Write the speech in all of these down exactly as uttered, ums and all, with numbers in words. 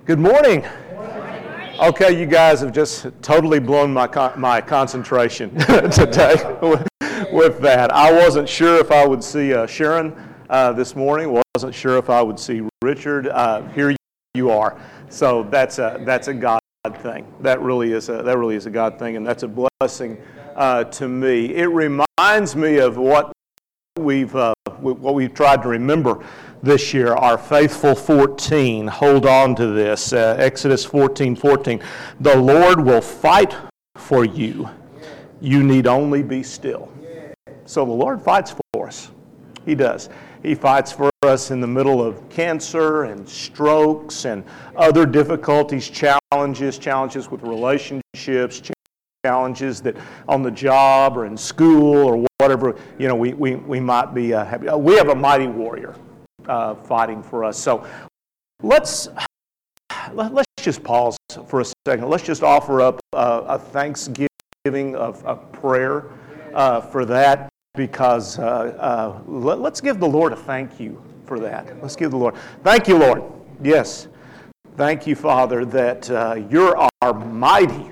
Good morning. Okay, you guys have just totally blown my con- my concentration today with, with that. I wasn't sure if I would see uh, Sharon uh, this morning. Wasn't sure if I would see Richard. Uh, here you are. So that's a that's a God thing. That really is a that really is a God thing, and that's a blessing uh, to me. It reminds me of what we've uh, what we've tried to remember this year, our faithful fourteen. Hold on to this. Uh, Exodus fourteen fourteen. The Lord will fight for you. You need only be still. So the Lord fights for us. He does. He fights for us in the middle of cancer and strokes and other difficulties, challenges, challenges with relationships, challenges that on the job or in school or whatever, you know, we, we, we might be uh, happy. We have a mighty warrior Uh, fighting for us. So let's let's just pause for a second. Let's just offer up uh, a thanksgiving of a prayer uh, for that, because uh, uh, let, let's give the Lord a thank you for that. Let's give the Lord thank you, Lord. Yes, thank you, Father, that uh, you're our mighty,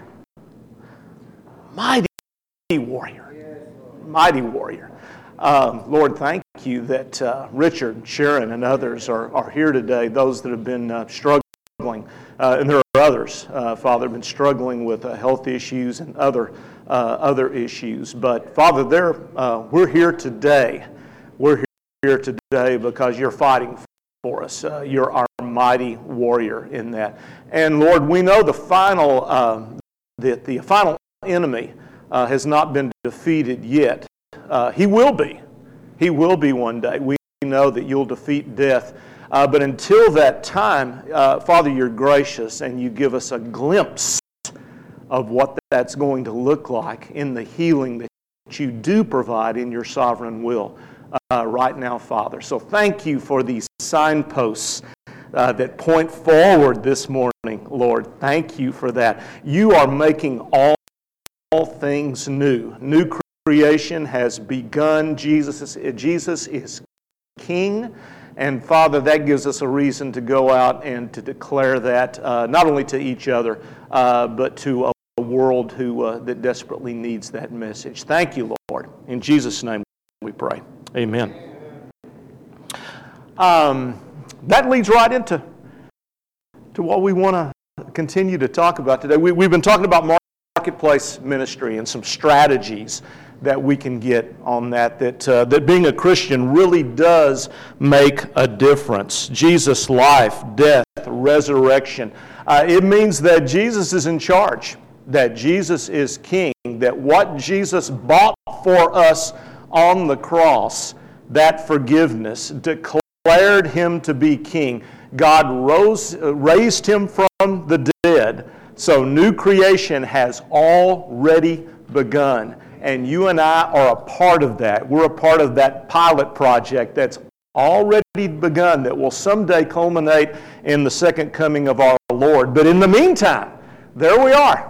mighty warrior, mighty warrior. Um, Lord, thank you that uh, Richard, Sharon, and others are, are here today, those that have been uh, struggling, uh, and there are others, uh, Father, have been struggling with uh, health issues and other uh, other issues. But, Father, they're, uh, we're here today. We're here today because you're fighting for us. Uh, you're our mighty warrior in that. And, Lord, we know the final, uh, that the final enemy uh, has not been defeated yet. Uh, he will be. He will be one day. We know that you'll defeat death. Uh, but until that time, uh, Father, you're gracious and you give us a glimpse of what that's going to look like in the healing that you do provide in your sovereign will uh, right now, Father. So thank you for these signposts uh, that point forward this morning, Lord. Thank you for that. You are making all, all things new. New creation has begun. Jesus is, Jesus is King. And Father, that gives us a reason to go out and to declare that, uh, not only to each other, uh, but to a, a world who uh, that desperately needs that message. Thank you, Lord. In Jesus' name we pray. Amen. Um, that leads right into to what we want to continue to talk about today. We, we've been talking about marketplace ministry and some strategies that we can get on that, that uh, that being a Christian really does make a difference. Jesus' life, death, resurrection. Uh, it means that Jesus is in charge, that Jesus is King, that what Jesus bought for us on the cross, that forgiveness, declared him to be King. God rose, uh, raised him from the dead. So new creation has already begun. And you and I are a part of that. We're a part of that pilot project that's already begun, that will someday culminate in the second coming of our Lord. But in the meantime, there we are,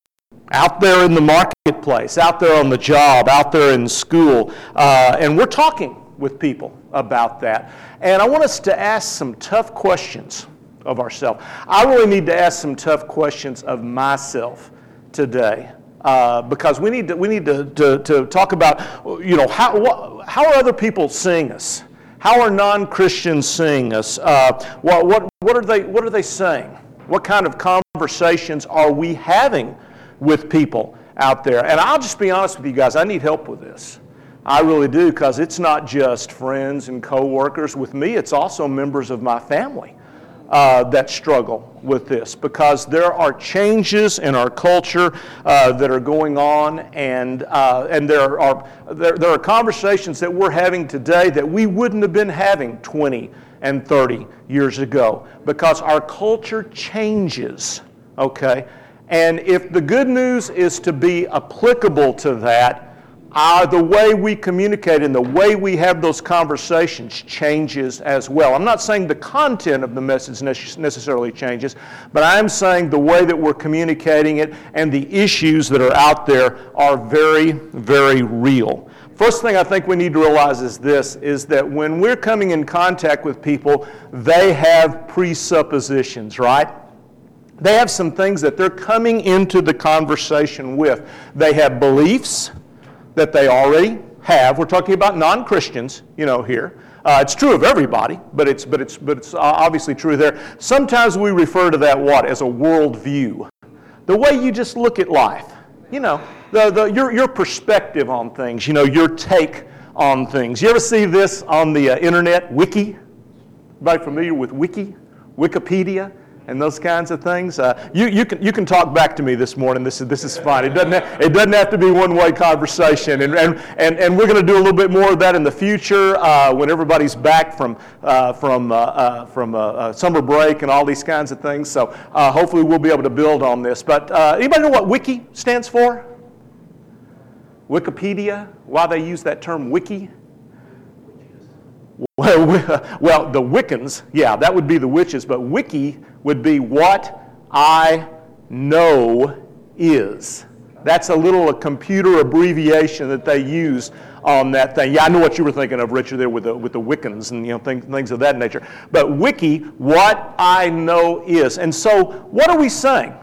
out there in the marketplace, out there on the job, out there in school, uh, and we're talking with people about that. And I want us to ask some tough questions of ourselves. I really need to ask some tough questions of myself today. Uh, because we need to we need to, to, to talk about, you know, how what, how are other people seeing us? How are non-Christians seeing us? Uh, what what what are they what are they saying? What kind of conversations are we having with people out there? And I'll just be honest with you guys, I need help with this. I really do, because it's not just friends and coworkers. With me, it's also members of my family Uh, that struggle with this, because there are changes in our culture uh, that are going on, and uh, and there are there, there are conversations that we're having today that we wouldn't have been having twenty and thirty years ago, because our culture changes, okay? And if the good news is to be applicable to that, Uh, the way we communicate and the way we have those conversations changes as well. I'm not saying the content of the message necessarily changes, but I'm saying the way that we're communicating it and the issues that are out there are very, very real. First thing I think we need to realize is this, is that when we're coming in contact with people, they have presuppositions, right? They have some things that they're coming into the conversation with. They have beliefs that they already have. We're talking about non-Christians, you know, here. Uh, it's true of everybody, but it's but it's but it's obviously true there. Sometimes we refer to that what as a worldview, the way you just look at life. You know, the the your your perspective on things. You know, your take on things. You ever see this on the uh, internet? Wiki. Everybody familiar with Wiki, Wikipedia, and those kinds of things? Uh, you you can you can talk back to me this morning. This is this is fine. It doesn't have, it doesn't have to be one-way conversation. And and and, and we're going to do a little bit more of that in the future uh, when everybody's back from uh, from uh, uh, from uh, uh, summer break and all these kinds of things. So uh, hopefully we'll be able to build on this. But uh, anybody know what Wiki stands for? Wikipedia. Why they use that term Wiki? Well, well, the Wiccans, yeah, that would be the witches, but Wiki would be what I know is. That's a little a computer abbreviation that they use on that thing. Yeah, I know what you were thinking of, Richard, there with the with the Wiccans and you know things, things of that nature. But Wiki, what I know is. And so, what are we saying?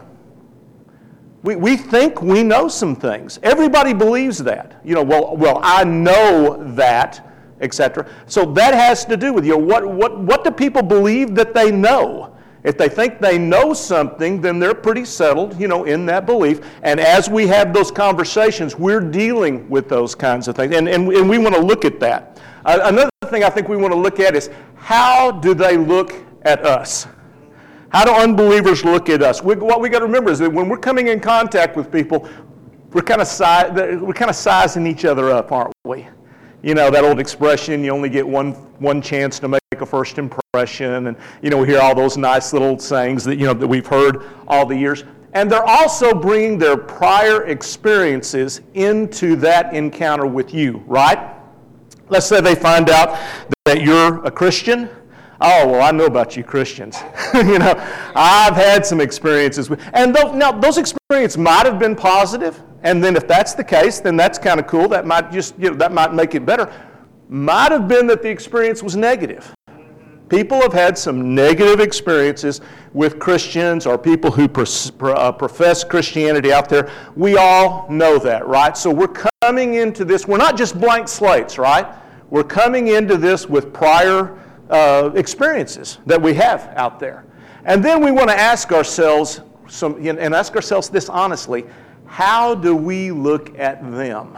We we think we know some things. Everybody believes that. You know, well, well, I know that, et cetera. So that has to do with, you know, what, what, what do people believe that they know? If they think they know something, then they're pretty settled, you know, in that belief. And as we have those conversations, we're dealing with those kinds of things. And, and, and we want to look at that. Uh, another thing I think we want to look at is, how do they look at us? How do unbelievers look at us? We, what we got to remember is that when we're coming in contact with people, we're kind of si- we're kind of sizing each other up, aren't we? You know, that old expression, you only get one one chance to make a first impression. And, you know, we hear all those nice little sayings that, you know, that we've heard all the years. And they're also bringing their prior experiences into that encounter with you, right? Let's say they find out that you're a Christian. Oh, well, I know about you Christians. You know, I've had some experiences with, and those, now those experiences might have been positive, and then if that's the case, then that's kind of cool. That might just, you know, that might make it better. Might have been that the experience was negative. People have had some negative experiences with Christians or people who pros, uh, profess Christianity out there. We all know that, right? So we're coming into this, we're not just blank slates, right? We're coming into this with prior Uh, experiences that we have out there. And then we want to ask ourselves, some, and ask ourselves this honestly, how do we look at them?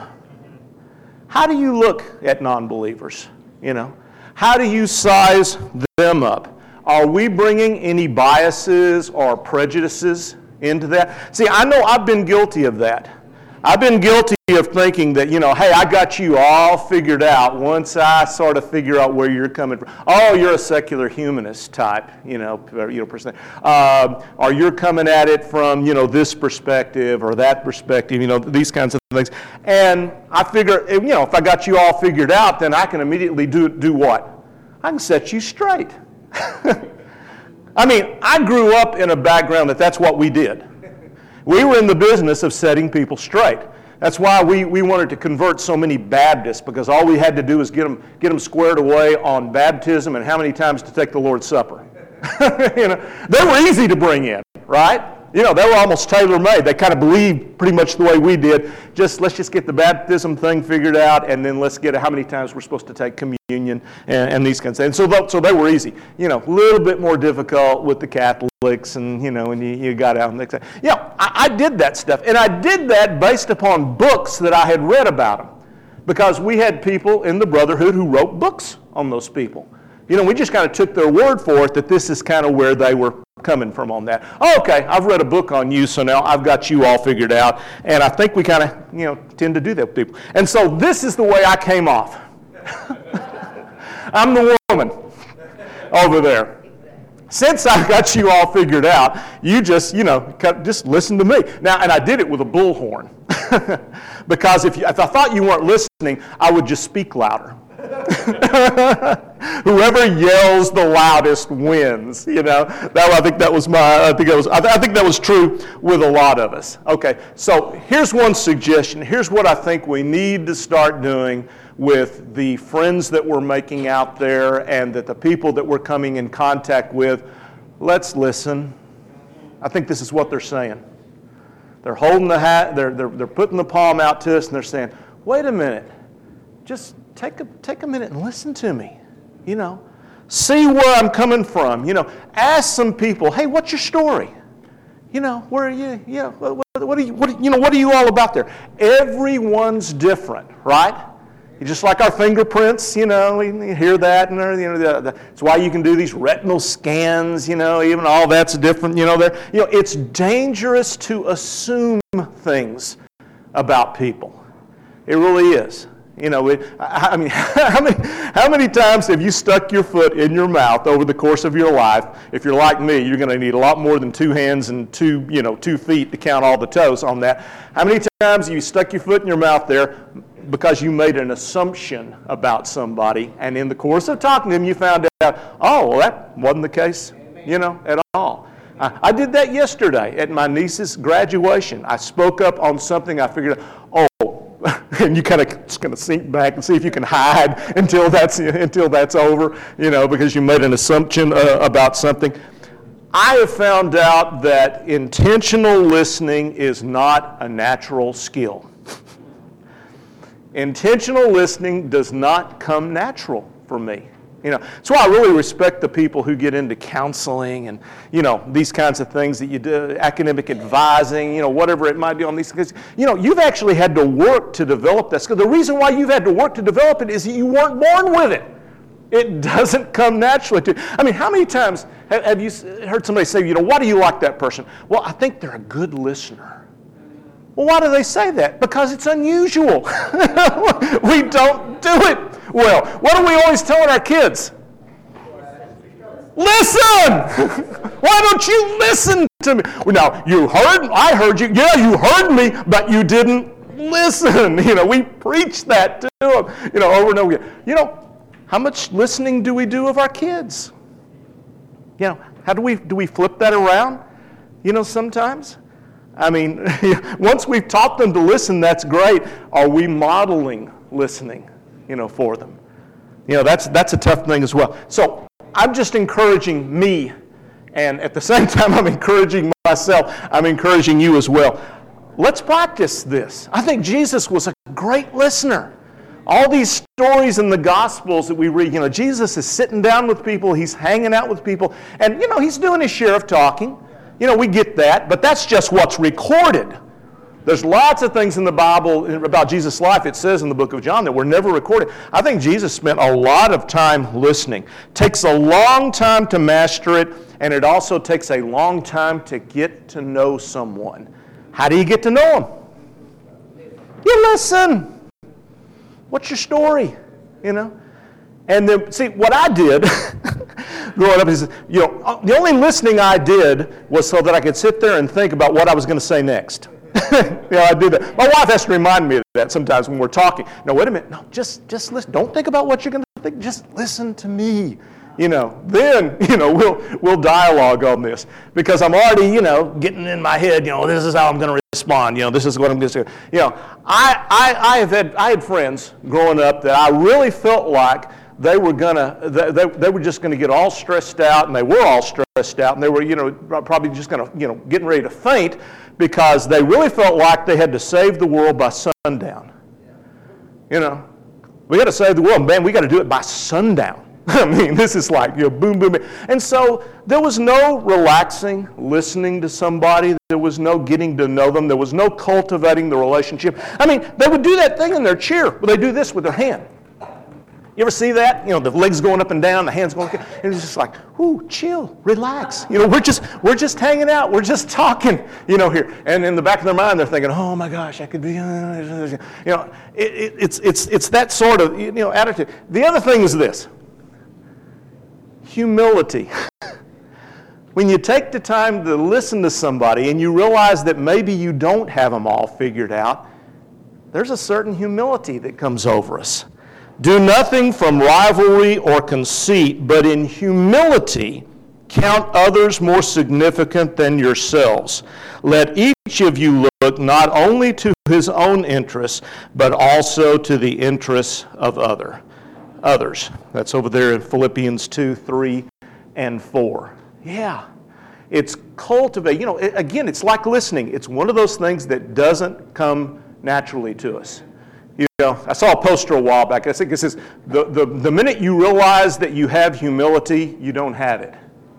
How do you look at non-believers? You know, how do you size them up? Are we bringing any biases or prejudices into that? See, I know I've been guilty of that. I've been guilty of thinking that, you know, hey, I got you all figured out once I sort of figure out where you're coming from. Oh, you're a secular humanist type, you know, you know, person. Uh, or you're coming at it from, you know, this perspective or that perspective, you know, these kinds of things. And I figure, you know, if I got you all figured out, then I can immediately do do what? I can set you straight. I mean, I grew up in a background that that's what we did. We were in the business of setting people straight. That's why we, we wanted to convert so many Baptists, because all we had to do was get them, get them squared away on baptism and how many times to take the Lord's Supper. You know, they were easy to bring in, right? You know, they were almost tailor-made. They kind of believed pretty much the way we did. Just let's just get the baptism thing figured out, and then let's get how many times we're supposed to take communion and, and these kinds of things. And so, so they were easy. You know, a little bit more difficult with the Catholics, and you know, and you, you got out and they said, you know, I, I did that stuff, and I did that based upon books that I had read about them, because we had people in the Brotherhood who wrote books on those people. You know, we just kind of took their word for it that this is kind of where they were coming from on that. Oh, okay, I've read a book on you, so now I've got you all figured out. And I think we kind of, you know, tend to do that with people. And so this is the way I came off. I'm the woman over there. Since I got you all figured out, you just, you know, just listen to me. Now, and I did it with a bullhorn. Because if, you, if I thought you weren't listening, I would just speak louder. Whoever yells the loudest wins. You know, that I think that was my. I think that was. I, th- I think that was true with a lot of us. Okay, so here's one suggestion. Here's what I think we need to start doing with the friends that we're making out there, and that the people that we're coming in contact with. Let's listen. I think this is what they're saying. They're holding the hat, they're, they're, they're putting the palm out to us, and they're saying, wait a minute, just take a, take a minute and listen to me, you know. See where I'm coming from, you know. Ask some people, hey, what's your story? You know, where are you, you know, what, what, are you, what, you know, what are you all about there? Everyone's different, right? Just like our fingerprints, you know, you hear that, and you know, the, the, that's why you can do these retinal scans, you know, even all that's different, you know. There, you know, it's dangerous to assume things about people. It really is. You know, it, I, I mean, how many, how many times have you stuck your foot in your mouth over the course of your life? If you're like me, you're going to need a lot more than two hands and two, you know, two feet to count all the toes on that. How many times have you stuck your foot in your mouth there because you made an assumption about somebody, and in the course of talking to them, you found out, oh, well, that wasn't the case, you know, at all. I, I did that yesterday at my niece's graduation. I spoke up on something. I figured, oh, and you kind of just going to sink back and see if you can hide until that's until that's over, you know, because you made an assumption uh, about something. I have found out that intentional listening is not a natural skill. Intentional listening does not come natural for me. You know, that's why I really respect the people who get into counseling and, you know, these kinds of things that you do, academic advising, you know, whatever it might be on these things. You know, you've actually had to work to develop that skill. The reason why you've had to work to develop it is that you weren't born with it. It doesn't come naturally to you. I mean, how many times have, have you heard somebody say, you know, why do you like that person? Well, I think they're a good listener. Well, why do they say that? Because it's unusual. We don't do it well. What are we always telling our kids? Listen! Why don't you listen to me? Well, now, you heard, I heard you. Yeah, you heard me, but you didn't listen. You know, we preach that to them, you know, over and over again. You know, how much listening do we do of our kids? You know, how do we, do we flip that around? You know, sometimes? I mean, once we've taught them to listen, that's great. Are we modeling listening, you know, for them? You know, that's that's a tough thing as well. So I'm just encouraging me, and at the same time I'm encouraging myself. I'm encouraging you as well. Let's practice this. I think Jesus was a great listener. All these stories in the Gospels that we read, you know, Jesus is sitting down with people, he's hanging out with people, and, you know, he's doing his share of talking. You know, we get that, but that's just what's recorded. There's lots of things in the Bible about Jesus' life, it says in the book of John, that were never recorded. I think Jesus spent a lot of time listening. Takes a long time to master it, and it also takes a long time to get to know someone. How do you get to know them? You listen. What's your story? You know? And then, see, what I did growing up is, you know, the only listening I did was so that I could sit there and think about what I was going to say next. You know, I do that. My wife has to remind me of that sometimes when we're talking. No, wait a minute. No, just just listen. Don't think about what you're going to think. Just listen to me. You know, then, you know, we'll we'll dialogue on this, because I'm already, you know, getting in my head, you know, this is how I'm going to respond. You know, this is what I'm going to do. You know, I I I have had I had friends growing up that I really felt like they were gonna, they, they were just gonna get all stressed out, and they were all stressed out, and they were, you know, probably just gonna, you know, getting ready to faint, because they really felt like they had to save the world by sundown. You know, we got to save the world, man. We got to do it by sundown. I mean, this is like, you know, boom, boom, boom. And so there was no relaxing, listening to somebody. There was no getting to know them. There was no cultivating the relationship. I mean, they would do that thing in their chair, but they do this with their hand. You ever see that? You know, the legs going up and down, the hands going, and it's just like, ooh, chill, relax. You know, we're just we're just hanging out, we're just talking, you know, here. And in the back of their mind, they're thinking, oh my gosh, I could be, uh, you know, it, it, it's it's it's that sort of, you know, attitude. The other thing is this: humility. When you take the time to listen to somebody and you realize that maybe you don't have them all figured out, there's a certain humility that comes over us. Do nothing from rivalry or conceit, but in humility count others more significant than yourselves. Let each of you look not only to his own interests, but also to the interests of other others. That's over there in Philippians two, three, and four. Yeah. It's cultivate. You know, it, again, it's like listening. It's one of those things that doesn't come naturally to us. You know, I saw a poster a while back. I think it says, the, the, the minute you realize that you have humility, you don't have it.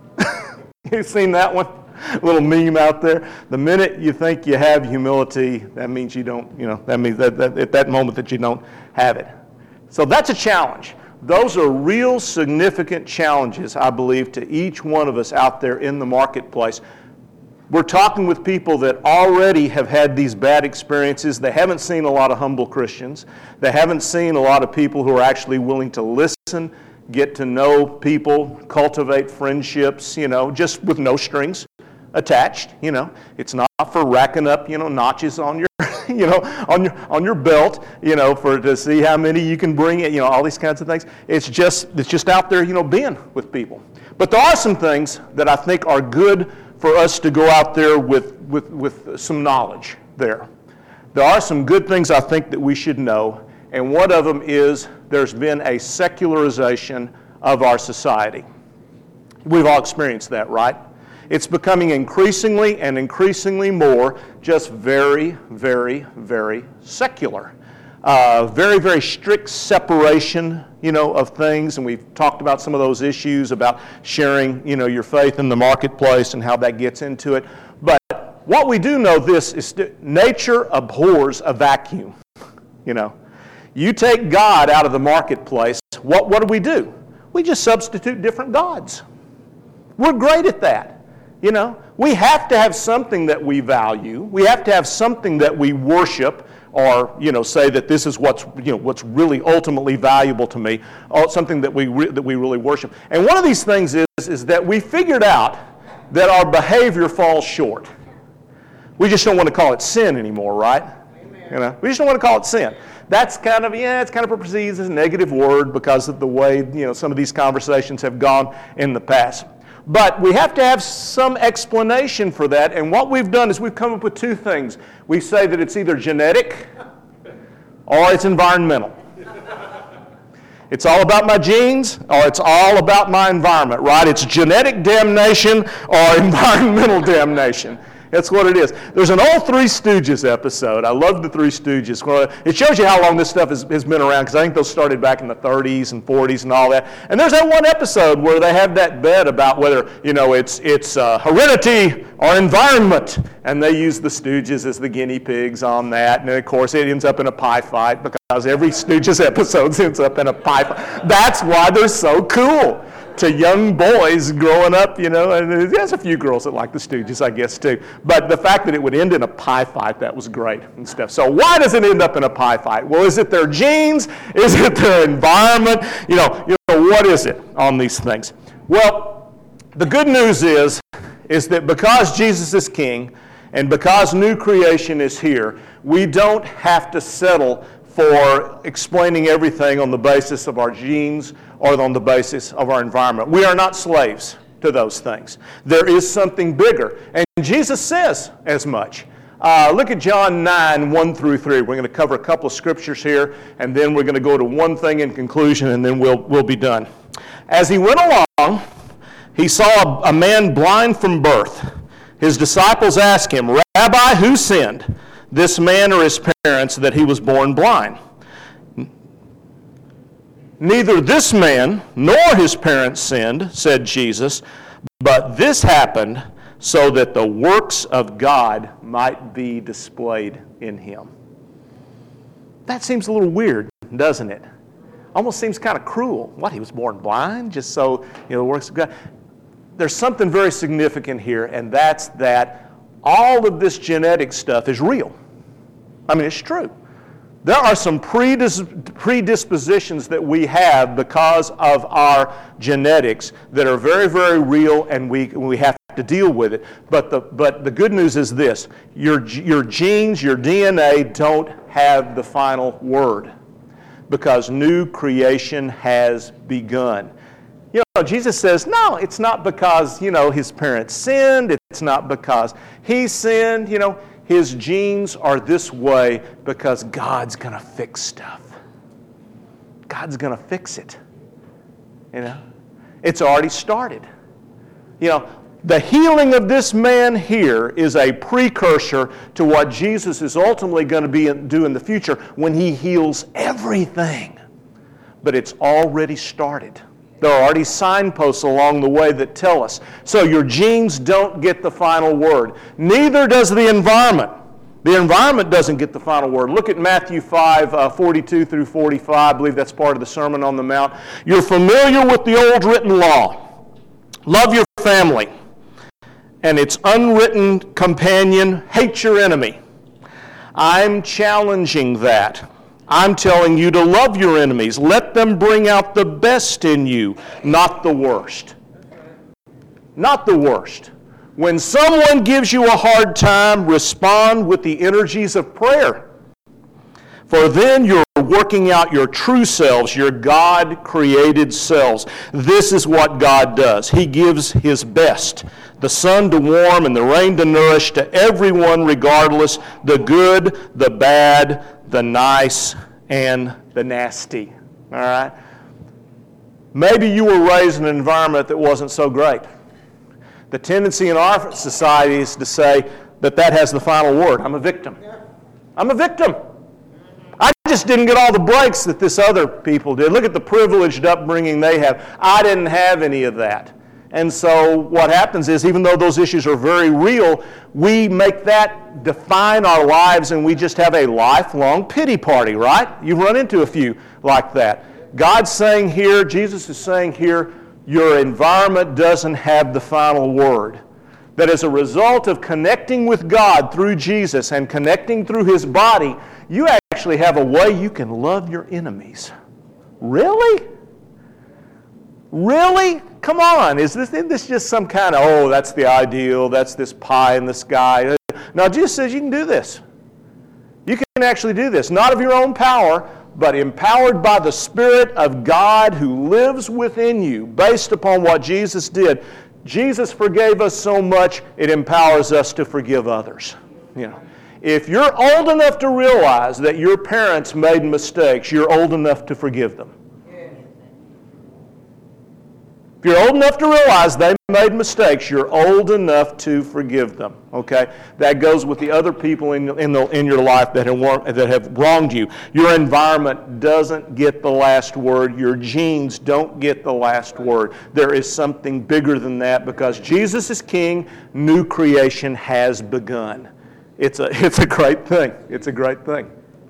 You've seen that one? A little meme out there. The minute you think you have humility, that means you don't, you know, that means that, that at that moment that you don't have it. So that's a challenge. Those are real significant challenges, I believe, to each one of us out there in the marketplace. We're talking with people that already have had these bad experiences. They haven't seen a lot of humble Christians. They haven't seen a lot of people who are actually willing to listen, get to know people, cultivate friendships, you know, just with no strings attached, you know. It's not for racking up, you know, notches on your, you know, on your on your belt, you know, for to see how many you can bring in, you know, all these kinds of things. It's just it's just out there, you know, being with people. But there are some things that I think are good for us to go out there with with with some knowledge there. There are some good things I think that we should know, and one of them is there's been a secularization of our society. We've all experienced that, right? It's becoming increasingly and increasingly more just very, very, very secular. Uh, very, very strict separation, you know, of things, and we've talked about some of those issues about sharing, you know, your faith in the marketplace and how that gets into it. But what we do know this is that nature abhors a vacuum, you know. You take God out of the marketplace, what, what do we do? We just substitute different gods. We're great at that. You know, we have to have something that we value. We have to have something that we worship, or you know, say that this is what's you know what's really ultimately valuable to me, or something that we re- that we really worship. And one of these things is is that we figured out that our behavior falls short. We just don't want to call it sin anymore, right? Amen. You know, we just don't want to call it sin. That's kind of yeah, it's kind of perceived as a negative word because of the way you know some of these conversations have gone in the past. But we have to have some explanation for that, and what we've done is we've come up with two things. We say that it's either genetic or it's environmental. It's all about my genes or it's all about my environment, right? It's genetic damnation or environmental damnation. That's what it is. There's an old Three Stooges episode. I love the Three Stooges. Well, it shows you how long this stuff has, has been around, because I think those started back in the thirties and forties and all that. And there's that one episode where they have that bet about whether, you know, it's it's uh, heredity or environment. And they use the Stooges as the guinea pigs on that. And then, of course, it ends up in a pie fight because every Stooges episode ends up in a pie fight. That's why they're so cool to young boys growing up, you know, and there's a few girls that like the Stooges, I guess, too. But the fact that it would end in a pie fight, that was great and stuff. So why does it end up in a pie fight? Well, is it their genes? Is it their environment? You know, you know, what is it on these things? Well, the good news is, is that because Jesus is King and because new creation is here, we don't have to settle for explaining everything on the basis of our genes or on the basis of our environment. We are not slaves to those things. There is something bigger, and Jesus says as much. Uh, look at John nine, one through three. We're going to cover a couple of scriptures here, and then we're going to go to one thing in conclusion, and then we'll, we'll be done. As he went along, he saw a, a man blind from birth. His disciples asked him, "Rabbi, who sinned, this man or his parents, that he was born blind?" "Neither this man nor his parents sinned," said Jesus, "but this happened so that the works of God might be displayed in him." That seems a little weird, doesn't it? Almost seems kind of cruel. What, he was born blind just so, you know, the works of God? There's something very significant here, and that's that all of this genetic stuff is real. I mean, it's true. There are some predis- predispositions that we have because of our genetics that are very, very real, and we we have to deal with it. But the but the good news is this: your your genes, your D N A don't have the final word, because new creation has begun. You know, Jesus says, no, it's not because, you know, his parents sinned. It's not because he sinned, you know. His genes are this way because God's going to fix stuff. God's going to fix it. You know? It's already started. You know, The healing of this man here is a precursor to what Jesus is ultimately going to be do in the future when he heals everything. But it's already started. There are already signposts along the way that tell us. So your genes don't get the final word. Neither does the environment. The environment doesn't get the final word. Look at Matthew five, uh, forty-two through forty-five. I believe that's part of the Sermon on the Mount. You're familiar with the old written law. Love your family. And its unwritten companion, hate your enemy. I'm challenging that. I'm telling you to love your enemies. Let them bring out the best in you, not the worst. Not the worst. When someone gives you a hard time, respond with the energies of prayer. For then you're working out your true selves, your God-created selves. This is what God does. He gives His best, the sun to warm and the rain to nourish to everyone regardless, the good, the bad, the nice, and the nasty. All right? Maybe you were raised in an environment that wasn't so great. The tendency in our society is to say that that has the final word. I'm a victim. I'm a victim. I just didn't get all the breaks that this other people did. Look at the privileged upbringing they have. I didn't have any of that. And so what happens is, even though those issues are very real, we make that define our lives and we just have a lifelong pity party, right? You've run into a few like that. God's saying here, Jesus is saying here, your environment doesn't have the final word. That as a result of connecting with God through Jesus and connecting through His body, you actually have a way you can love your enemies. Really? Really? Come on. Is this, is this just some kind of, oh, that's the ideal, that's this pie in the sky? No, Jesus says you can do this. You can actually do this. Not of your own power, but empowered by the Spirit of God who lives within you, based upon what Jesus did. Jesus forgave us so much, it empowers us to forgive others. You know, if you're old enough to realize that your parents made mistakes, you're old enough to forgive them. If you're old enough to realize they made mistakes, you're old enough to forgive them. Okay? That goes with the other people in, in, the, in your life that have, that have wronged you. Your environment doesn't get the last word. Your genes don't get the last word. There is something bigger than that, because Jesus is King. New creation has begun. It's a, it's a great thing. It's a great thing.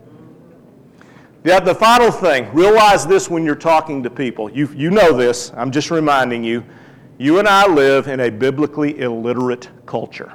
Yeah, the final thing, realize this when you're talking to people. You, you know this, I'm just reminding you. You and I live in a biblically illiterate culture.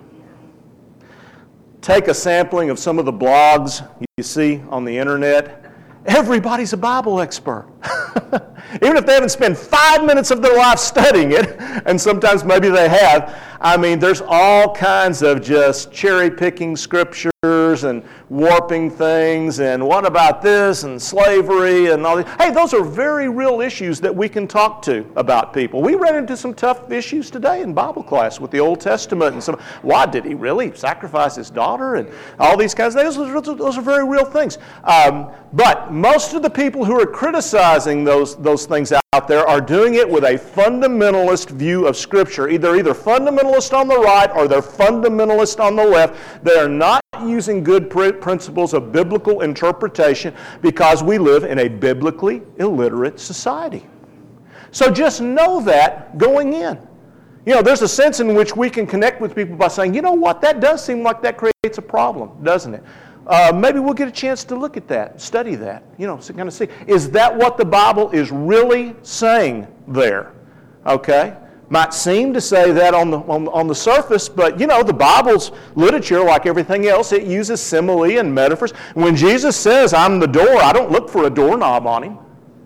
Take a sampling of some of the blogs you see on the internet. Everybody's a Bible expert. Even if they haven't spent five minutes of their life studying it, and sometimes maybe they have, I mean, there's all kinds of just cherry-picking scriptures and warping things, and what about this, and slavery, and all these. Hey, those are very real issues that we can talk to about people. We ran into some tough issues today in Bible class with the Old Testament, and some, why did he really sacrifice his daughter, and all these kinds of things. Those are, those are very real things. Um, but most of the people who are criticizing those, those things out there are doing it with a fundamentalist view of Scripture. Either either fundamentalist on the right or they're fundamentalist on the left. They are not using good pr- principles of biblical interpretation, because we live in a biblically illiterate society. So just know that going in. You know, there's a sense in which we can connect with people by saying, you know what, that does seem like that creates a problem, doesn't it? Uh, maybe we'll get a chance to look at that, study that, you know, so kind of see, is that what the Bible is really saying there? Okay? Might seem to say that on the on, on the surface, but you know, the Bible's literature, like everything else, it uses simile and metaphors. When Jesus says, I'm the door, I don't look for a doorknob on him.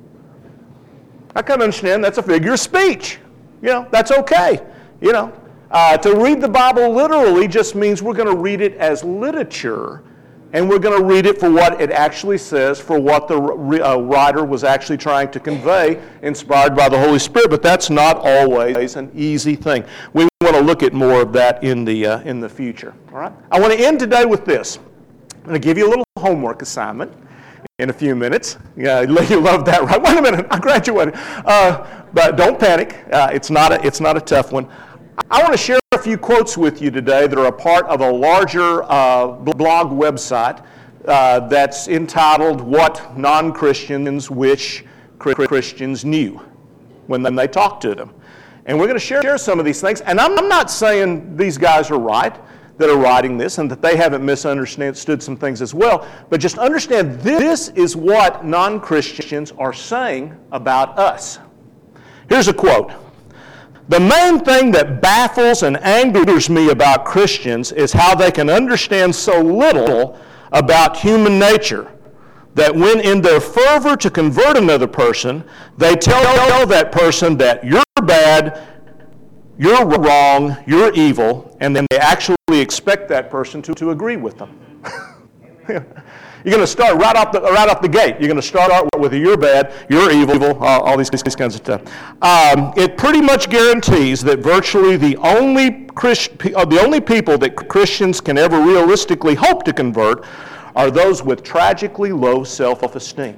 I can understand that's a figure of speech. You know, that's okay. You know, uh, to read the Bible literally just means we're going to read it as literature, and we're going to read it for what it actually says, for what the uh, writer was actually trying to convey, inspired by the Holy Spirit. But that's not always an easy thing. We want to look at more of that in the uh, in the future. All right. I want to end today with this. I'm going to give you a little homework assignment in a few minutes. Yeah, you love that, right? Wait a minute, I graduated. Uh, but don't panic. Uh, it's not a it's not a tough one. I want to share few quotes with you today that are a part of a larger uh, blog website uh, that's entitled What Non-Christians Wish Christians Knew when they talk to them. And we're going to share some of these things. And I'm, I'm not saying these guys are right that are writing this and that they haven't misunderstood some things as well. But just understand this is what non-Christians are saying about us. Here's a quote. The main thing that baffles and angers me about Christians is how they can understand so little about human nature that when in their fervor to convert another person, they tell that person that you're bad, you're wrong, you're evil, and then they actually expect that person to, to agree with them. You're going to start right off the right off the gate. You're going to start out with you're bad, you're evil, all, all these, these kinds of stuff. Um, it pretty much guarantees that virtually the only Christ, the only people that Christians can ever realistically hope to convert are those with tragically low self-esteem.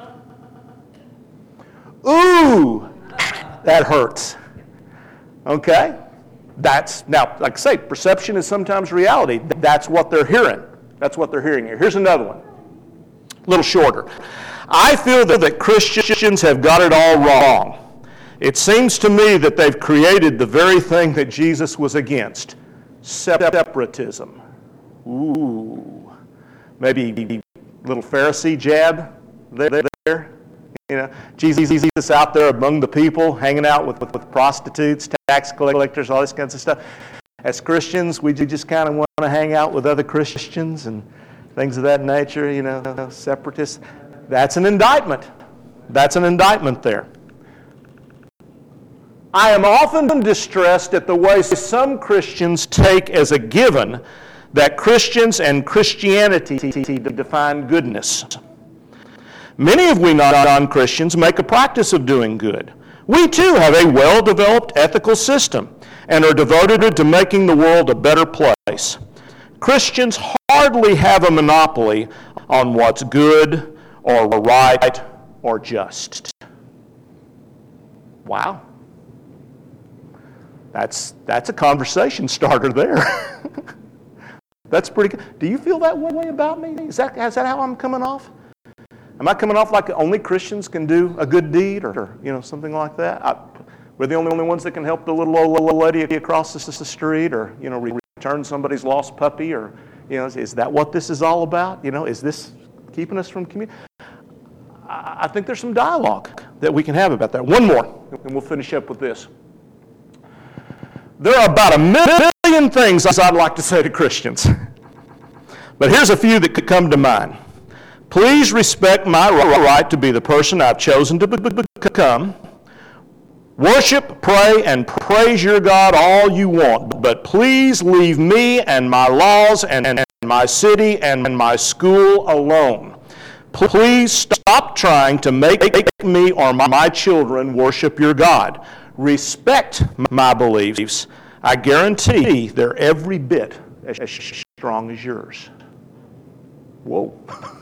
Ooh, that hurts. Okay? That's, now, like I say, perception is sometimes reality. That's what they're hearing. That's what they're hearing here. Here's another one, a little shorter. I feel that, that Christians have got it all wrong. It seems to me that they've created the very thing that Jesus was against, separatism. Ooh, maybe a little Pharisee jab there. there. You know, Jesus is out there among the people, hanging out with, with, with prostitutes, tax collectors, all this kinds of stuff. As Christians, we just kind of want to hang out with other Christians and things of that nature, you know, separatists. That's an indictment. That's an indictment there. I am often distressed at the way some Christians take as a given that Christians and Christianity define goodness. Many of we non-Christians make a practice of doing good. We too have a well-developed ethical system and are devoted to making the world a better place. Christians hardly have a monopoly on what's good or right or just. Wow. That's, that's a conversation starter there. That's pretty good. Do you feel that way about me? Is that, is that how I'm coming off? Am I coming off like only Christians can do a good deed or, you know, something like that? I, we're the only, only ones that can help the little old lady across the, the street or, you know, return somebody's lost puppy or, you know, is, is that what this is all about? You know, is this keeping us from community? I, I think there's some dialogue that we can have about that. One more, and we'll finish up with this. There are about a million things I'd like to say to Christians, but here's a few that could come to mind. Please respect my right to be the person I've chosen to become. Worship, pray, and praise your God all you want, but please leave me and my laws and, and my city and my school alone. Please stop trying to make me or my children worship your God. Respect my beliefs. I guarantee they're every bit as strong as yours. Whoa.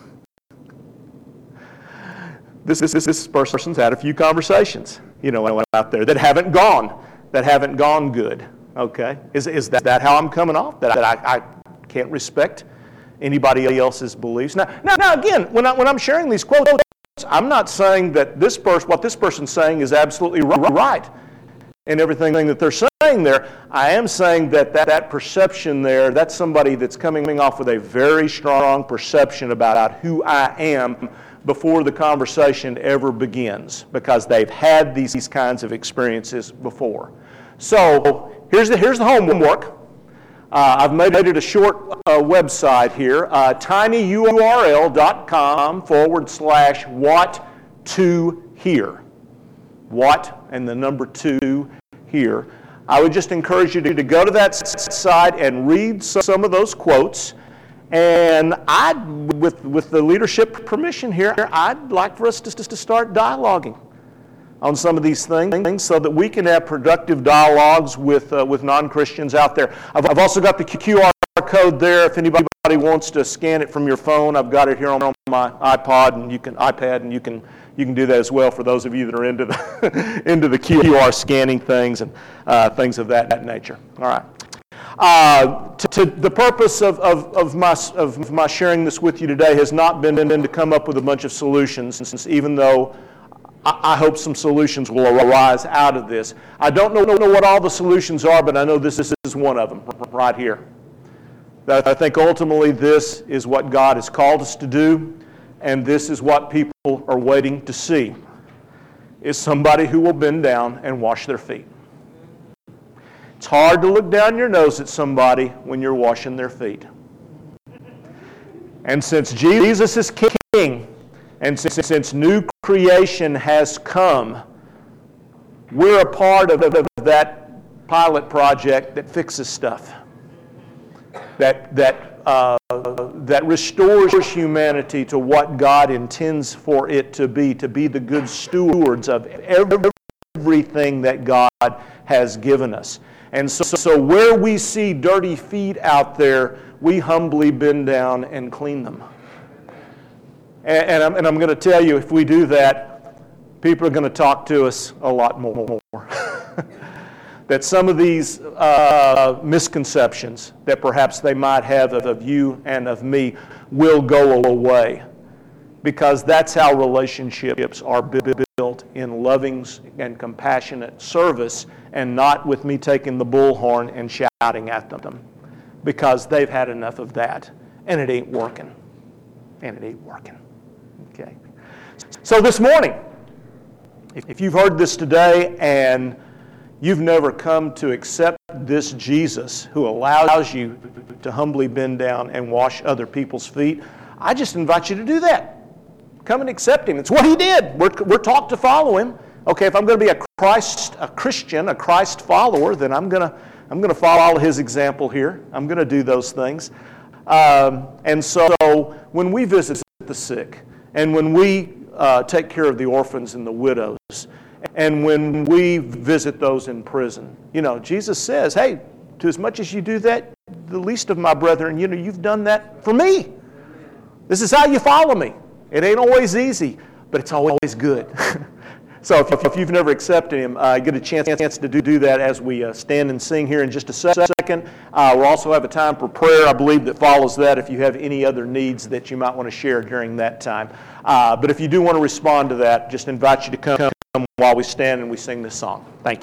This, this, this person's had a few conversations, you know, out there that haven't gone, that haven't gone good, okay? Is, is that, that how I'm coming off? That, that I, I can't respect anybody else's beliefs? Now, now, now again, when, I, when I'm sharing these quotes, I'm not saying that this person, what this person's saying is absolutely right in everything that they're saying there. I am saying that that, that perception there, that's somebody that's coming off with a very strong perception about who I am before the conversation ever begins, because they've had these, these kinds of experiences before. So here's the, here's the homework. Uh, I've made it a short uh, website here, uh, tinyurl.com forward slash what to hear. What and the number two here. I would just encourage you to, to go to that site and read some of those quotes. And I'd, with, with the leadership permission here, I'd like for us to, to start dialoguing on some of these things so that we can have productive dialogues with, uh, with non-Christians out there. I've, I've also got the Q R code there. If anybody wants to scan it from your phone, I've got it here on my iPod and you can iPad, and you can you can do that as well for those of you that are into the into the Q R scanning things and uh, things of that, that nature. All right. Uh, to, to the purpose of, of, of, my, of my sharing this with you today has not been, been to come up with a bunch of solutions, even though I, I hope some solutions will arise out of this. I don't know, know what all the solutions are, but I know this, this is one of them right here. I think ultimately this is what God has called us to do, and this is what people are waiting to see, is somebody who will bend down and wash their feet. It's hard to look down your nose at somebody when you're washing their feet. And since Jesus is King, and since, since new creation has come, we're a part of, of that pilot project that fixes stuff, that, that, uh, that restores humanity to what God intends for it to be, to be the good stewards of everything that God has given us. And so, so where we see dirty feet out there, we humbly bend down and clean them. And, and I'm, and I'm going to tell you, if we do that, people are going to talk to us a lot more. That some of these uh, misconceptions that perhaps they might have of, of you and of me will go away. Because that's how relationships are built, in loving and compassionate service, and not with me taking the bullhorn and shouting at them, because they've had enough of that, and it ain't working. And it ain't working. Okay. So this morning, if you've heard this today and you've never come to accept this Jesus who allows you to humbly bend down and wash other people's feet, I just invite you to do that. Come and accept Him. It's what He did. We're, we're taught to follow Him. Okay, if I'm going to be a Christ, a Christian, a Christ follower, then I'm going to I'm going to follow His example here. I'm going to do those things. Um, and so when we visit the sick, and when we uh, take care of the orphans and the widows, and when we visit those in prison, you know, Jesus says, hey, to as much as you do that, the least of my brethren, you know, you've done that for me. This is how you follow me. It ain't always easy, but it's always good. So if, if you've never accepted Him, uh, get a chance, chance to do, do that as we uh, stand and sing here in just a second. Uh, we'll also have a time for prayer, I believe, that follows that if you have any other needs that you might want to share during that time. Uh, but if you do want to respond to that, just invite you to come, come while we stand and we sing this song. Thank you.